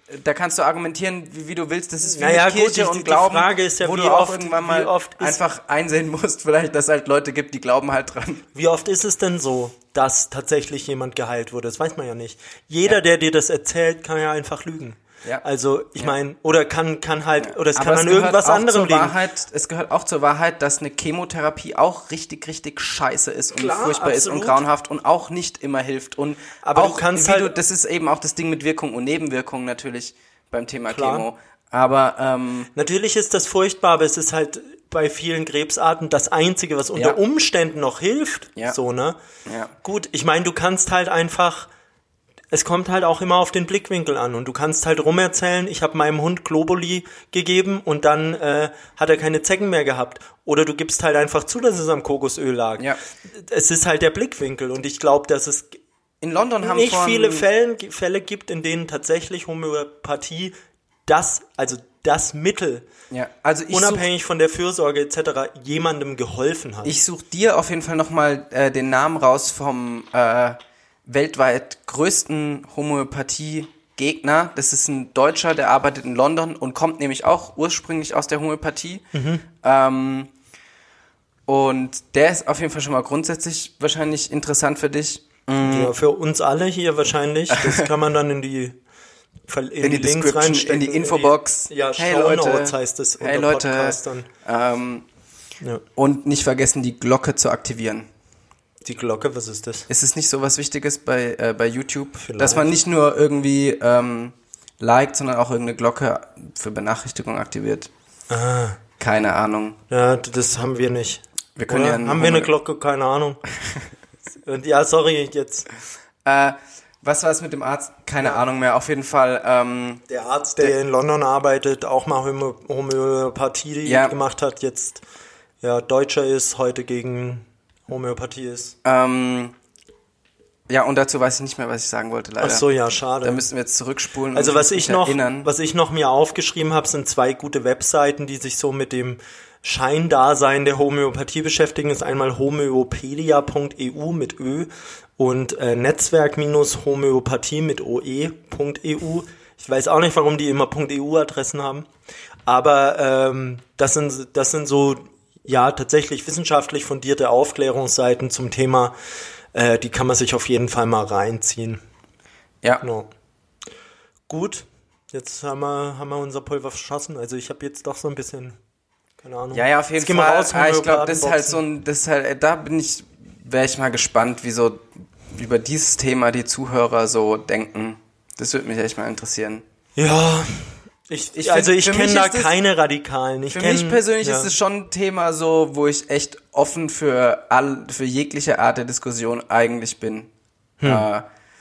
Speaker 2: da kannst du argumentieren, wie, wie du willst. Das ist wie
Speaker 1: naja,
Speaker 2: mit Kirche
Speaker 1: gut, die,
Speaker 2: und
Speaker 1: die
Speaker 2: Glauben,
Speaker 1: Frage ist ja,
Speaker 2: wo
Speaker 1: wie
Speaker 2: du auch
Speaker 1: oft,
Speaker 2: irgendwann
Speaker 1: wie
Speaker 2: mal
Speaker 1: oft ist,
Speaker 2: einfach einsehen musst, vielleicht, dass es halt Leute gibt, die glauben halt dran.
Speaker 1: Wie oft ist es denn so, dass tatsächlich jemand geheilt wurde? Das weiß man ja nicht. Jeder,
Speaker 2: Ja.
Speaker 1: der dir das erzählt, kann ja einfach lügen.
Speaker 2: Ja.
Speaker 1: Also, ich
Speaker 2: Ja.
Speaker 1: meine, oder kann, kann halt, oder es
Speaker 2: Aber
Speaker 1: kann
Speaker 2: es
Speaker 1: an
Speaker 2: gehört
Speaker 1: irgendwas
Speaker 2: auch
Speaker 1: anderem
Speaker 2: zur
Speaker 1: liegen.
Speaker 2: Wahrheit, es gehört auch zur Wahrheit, dass eine Chemotherapie auch richtig, richtig scheiße ist und
Speaker 1: Klar,
Speaker 2: furchtbar ist und
Speaker 1: absolut.
Speaker 2: grauenhaft und auch nicht immer hilft. Und
Speaker 1: Aber
Speaker 2: auch,
Speaker 1: du kannst
Speaker 2: wie
Speaker 1: halt-
Speaker 2: du, das ist eben auch das Ding mit Wirkung und Nebenwirkung natürlich beim Thema
Speaker 1: Klar.
Speaker 2: Chemo. Aber ähm,
Speaker 1: Natürlich ist das furchtbar, aber es ist halt bei vielen Krebsarten das Einzige, was unter
Speaker 2: Ja.
Speaker 1: Umständen noch hilft.
Speaker 2: Ja.
Speaker 1: So, ne?
Speaker 2: Ja.
Speaker 1: Gut, ich meine, du kannst halt einfach, es kommt halt auch immer auf den Blickwinkel an und du kannst halt rumerzählen, ich habe meinem Hund Globuli gegeben und dann äh, hat er keine Zecken mehr gehabt. Oder du gibst halt einfach zu, dass es am Kokosöl lag.
Speaker 2: Ja.
Speaker 1: Es ist halt der Blickwinkel und ich glaube, dass es
Speaker 2: in London haben
Speaker 1: nicht
Speaker 2: von,
Speaker 1: viele Fälle, Fälle gibt, in denen tatsächlich Homöopathie das, also das Mittel,
Speaker 2: Ja, also ich such,
Speaker 1: unabhängig von der Fürsorge et cetera, jemandem geholfen hat.
Speaker 2: ich such dir auf jeden Fall nochmal äh, den Namen raus vom äh, weltweit größten Homöopathie-Gegner. Das ist ein Deutscher, der arbeitet in London und kommt nämlich auch ursprünglich aus der Homöopathie.
Speaker 1: Mhm.
Speaker 2: Ähm, und der ist auf jeden Fall schon mal grundsätzlich wahrscheinlich interessant für dich.
Speaker 1: Ja, für uns alle hier wahrscheinlich. Das kann man dann in die in,
Speaker 2: In die
Speaker 1: Links
Speaker 2: Description,
Speaker 1: reinstecken,
Speaker 2: in die Infobox.
Speaker 1: In die, ja,
Speaker 2: Hey,
Speaker 1: Show
Speaker 2: Leute.
Speaker 1: Notes heißt es unter
Speaker 2: Hey Leute,
Speaker 1: Podcastern.
Speaker 2: ähm,
Speaker 1: Ja.
Speaker 2: und nicht vergessen, die Glocke zu aktivieren.
Speaker 1: Die Glocke, was ist das?
Speaker 2: Ist es nicht so was Wichtiges bei, äh, bei YouTube,
Speaker 1: Vielleicht.
Speaker 2: dass man nicht nur irgendwie ähm, liked, sondern auch irgendeine Glocke für Benachrichtigung aktiviert?
Speaker 1: Ah,
Speaker 2: Keine Ahnung.
Speaker 1: ja, das haben wir nicht.
Speaker 2: Wir können
Speaker 1: Oder?
Speaker 2: ja einen
Speaker 1: haben wir eine
Speaker 2: Homö-
Speaker 1: Glocke? Keine Ahnung. Und ja, sorry, jetzt
Speaker 2: Äh, was war es mit dem Arzt? Keine Ahnung mehr. Auf jeden Fall. Ähm,
Speaker 1: der Arzt, der in London arbeitet, auch mal Homö Homöopathie
Speaker 2: Ja.
Speaker 1: gemacht hat, jetzt ja Deutscher ist, heute gegen Homöopathie ist.
Speaker 2: ähm, ja, und dazu weiß ich nicht mehr, was ich sagen wollte, leider.
Speaker 1: Ach so, ja, schade.
Speaker 2: Da müssen wir jetzt zurückspulen.
Speaker 1: Also
Speaker 2: und
Speaker 1: was
Speaker 2: mich
Speaker 1: ich noch,
Speaker 2: erinnern.
Speaker 1: was ich noch mir aufgeschrieben habe, sind zwei gute Webseiten, die sich so mit dem Scheindasein der Homöopathie beschäftigen. Das ist einmal homöopedia punkt e u mit Ö und äh, Netzwerk-Homöopathie mit oe.eu. Ich weiß auch nicht, warum die immer .eu-Adressen haben, aber ähm, das sind das sind so ja tatsächlich wissenschaftlich fundierte Aufklärungsseiten zum Thema. Äh, die kann man sich auf jeden Fall mal reinziehen.
Speaker 2: Ja.
Speaker 1: Genau. Gut, jetzt haben wir, haben wir unser Pulver verschossen. Also ich habe jetzt doch so ein bisschen, keine Ahnung.
Speaker 2: Ja, ja, auf jeden
Speaker 1: Jetzt gehen wir
Speaker 2: Fall.
Speaker 1: raus,
Speaker 2: Ah, ich glaube, das ist halt
Speaker 1: Homöopathenboxen.
Speaker 2: so ein, das ist halt, äh, da bin ich, wäre ich mal gespannt, wie so über dieses Thema die Zuhörer so denken. Das würde mich echt mal interessieren.
Speaker 1: Ja, ich,
Speaker 2: Ich
Speaker 1: also
Speaker 2: find,
Speaker 1: ich
Speaker 2: für
Speaker 1: kenne
Speaker 2: mich
Speaker 1: da
Speaker 2: ist das-
Speaker 1: keine Radikalen. Ich
Speaker 2: Für
Speaker 1: kenn,
Speaker 2: mich persönlich
Speaker 1: ja.
Speaker 2: ist es schon ein Thema so, wo ich echt offen für all, für jegliche Art der Diskussion eigentlich bin.
Speaker 1: Hm.
Speaker 2: Äh,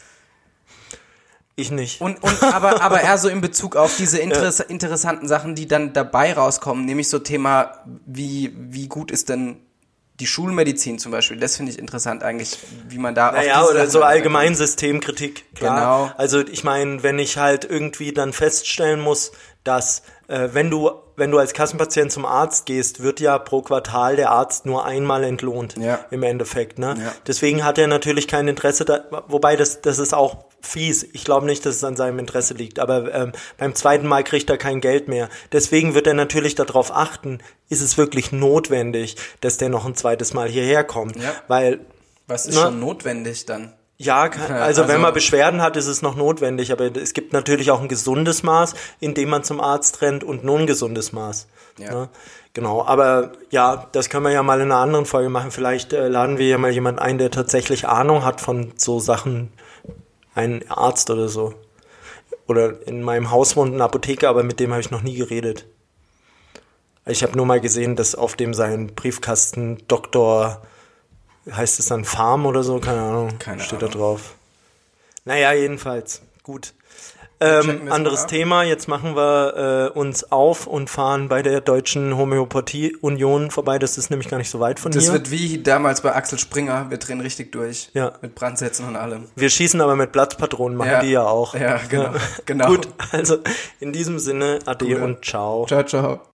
Speaker 1: Ich nicht.
Speaker 2: Und, und aber, aber eher so in Bezug auf diese interess interessanten Sachen, die dann dabei rauskommen, nämlich so Thema, wie, wie gut ist denn die Schulmedizin zum Beispiel, das finde ich interessant eigentlich, wie man da
Speaker 1: Naja,
Speaker 2: diese
Speaker 1: oder
Speaker 2: Sachen
Speaker 1: so
Speaker 2: dann
Speaker 1: allgemein
Speaker 2: reinkommt.
Speaker 1: Systemkritik, klar.
Speaker 2: Genau.
Speaker 1: Also ich meine, wenn ich halt irgendwie dann feststellen muss, dass äh, wenn du wenn du als Kassenpatient zum Arzt gehst, wird ja pro Quartal der Arzt nur einmal entlohnt,
Speaker 2: Ja.
Speaker 1: im Endeffekt. Ne?
Speaker 2: Ja.
Speaker 1: Deswegen hat er natürlich kein Interesse, da, wobei das das ist auch fies. Ich glaube nicht, dass es an seinem Interesse liegt, aber ähm, beim zweiten Mal kriegt er kein Geld mehr. Deswegen wird er natürlich darauf achten, ist es wirklich notwendig, dass der noch ein zweites Mal hierher kommt.
Speaker 2: Ja.
Speaker 1: Weil
Speaker 2: Was ist
Speaker 1: Na,
Speaker 2: schon notwendig dann?
Speaker 1: ja, kann, also,
Speaker 2: Also-
Speaker 1: wenn man Beschwerden hat, ist es noch notwendig, aber es gibt natürlich auch ein gesundes Maß, in dem man zum Arzt rennt und nur ein gesundes Maß.
Speaker 2: Ja.
Speaker 1: Ne? Genau, aber ja, das können wir ja mal in einer anderen Folge machen. Vielleicht äh, laden wir ja mal jemanden ein, der tatsächlich Ahnung hat von so Sachen, einen Arzt oder so. Oder in meinem Haus wohnt ein Apotheker, aber mit dem habe ich noch nie geredet. Ich habe nur mal gesehen, dass auf dem sein Briefkasten Doktor, heißt es dann Farm oder so? Keine Ahnung.
Speaker 2: Keine
Speaker 1: steht
Speaker 2: Ahnung.
Speaker 1: da drauf. Naja, jedenfalls. Gut.
Speaker 2: checken
Speaker 1: Ähm,
Speaker 2: wir's
Speaker 1: anderes
Speaker 2: mal ab.
Speaker 1: Thema. Jetzt machen wir äh, uns auf und fahren bei der Deutschen Homöopathie-Union vorbei. Das ist nämlich gar nicht so weit von
Speaker 2: Das
Speaker 1: hier.
Speaker 2: wird wie damals bei Axel Springer, wir drehen richtig durch.
Speaker 1: Ja.
Speaker 2: Mit Brandsätzen und allem.
Speaker 1: Wir schießen aber mit Platzpatronen, machen
Speaker 2: Ja.
Speaker 1: die ja auch.
Speaker 2: Ja, genau. Genau.
Speaker 1: Gut, also in diesem Sinne, ade
Speaker 2: Gute.
Speaker 1: und ciao.
Speaker 2: Ciao, ciao.